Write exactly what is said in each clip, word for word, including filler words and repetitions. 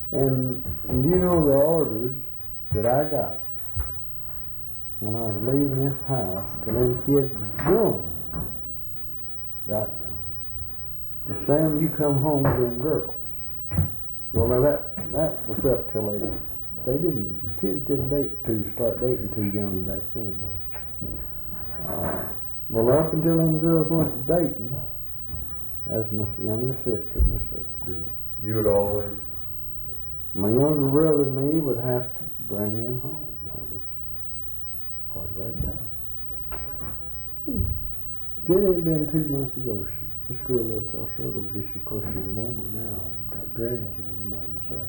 And, and you know the orders that I got when I was leaving this house to them kids was doing background. Well, Sam, you come home with them girls. Well, now that that was up till they they didn't kids didn't date too start dating too young back then. Uh, well, up until them girls went to dating, as my younger sister, my sister girl. You would always. My younger brother and me would have to bring them home. That was part of our job. It ain't been two months ago. She, this girl lived across the road over here. She, of course, she's a woman now. Got grandchildren, not myself.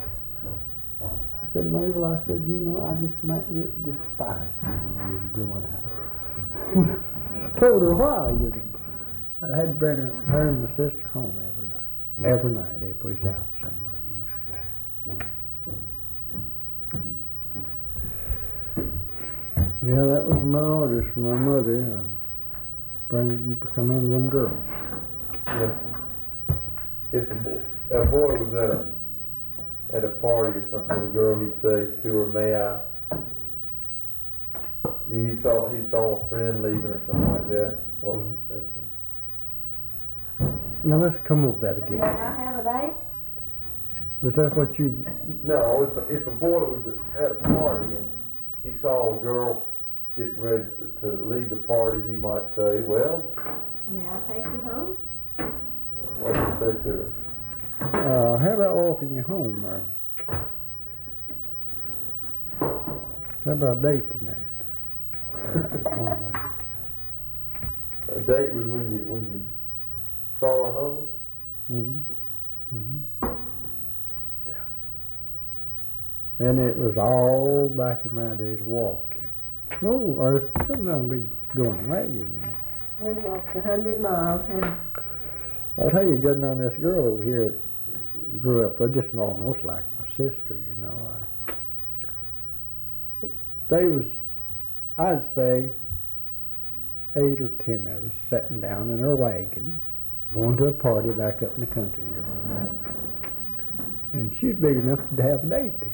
I said, Mabel, I said, you know, I just might despise you when you was growing up. Told her why, you know. I had to bring her, her and my sister home every night. Every night if we was out somewhere, you know. Yeah, that was my orders from my mother. Uh, bring you come in them girls. Yeah. If a boy, a boy was at a at a party or something, a girl, he'd say to her, "May I?" He saw he saw a friend leaving or something like that. What would you say to him? Now let's come over that again. May I have a date? Was that what you? No, if a, if a boy was at a party and he saw a girl getting ready to, to leave the party, he might say, "Well, May I take you home?" what would you say to her? Uh, how about walking you home, or how about a date tonight? A date was when you when you saw her home. Mm-hmm. Mm-hmm. And it was all back in my days walking. No, or sometimes we going wagon, you know. We walked a hundred miles, and I'll tell you, getting on this girl over here grew up, uh, just almost like my sister, you know. I, they was, I'd say, eight or ten of us sitting down in our wagon, going to a party back up in the country here one night. And she was big enough to have a date then.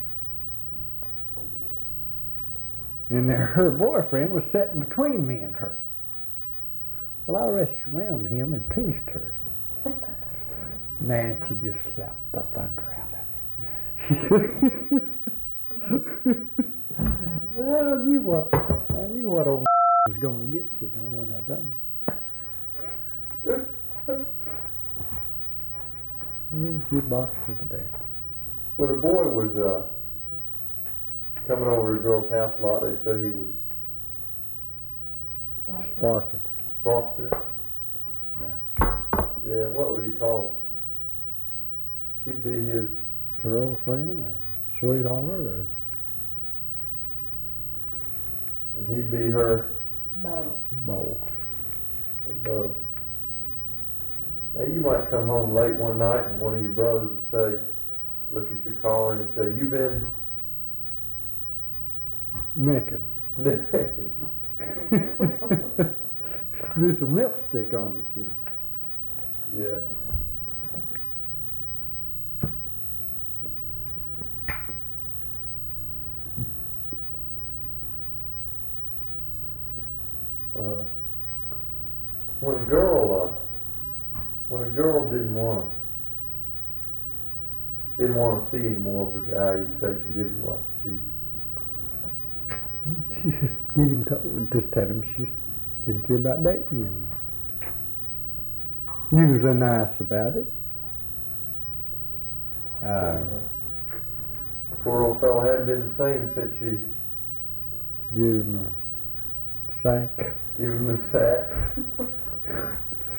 And there, her boyfriend was sitting between me and her. Well, I reached around him and pinched her. Man, she just slapped the thunder out of him. I knew what I knew what old was going to get, you know, when I done it. And she boxed him to death. When a boy was uh, coming over to a girl's house a lot, they'd say he was Sparking. sparking. Yeah. Yeah, what would he call her? She'd be his Girlfriend or sweetheart or and he'd be her bow. beau. above. Now you might come home late one night and one of your brothers would say, look at your collar and he'd say, you been Naked. naked. There's some lipstick on it, you know. Yeah. Uh, when a girl, uh, when a girl didn't want, didn't want to see any more of a guy, you'd say she didn't what she. She just get him to, just tell him she didn't care about dating him. Usually nice about it. Uh, Poor old fella hadn't been the same since she give him a sack. gave him the sack.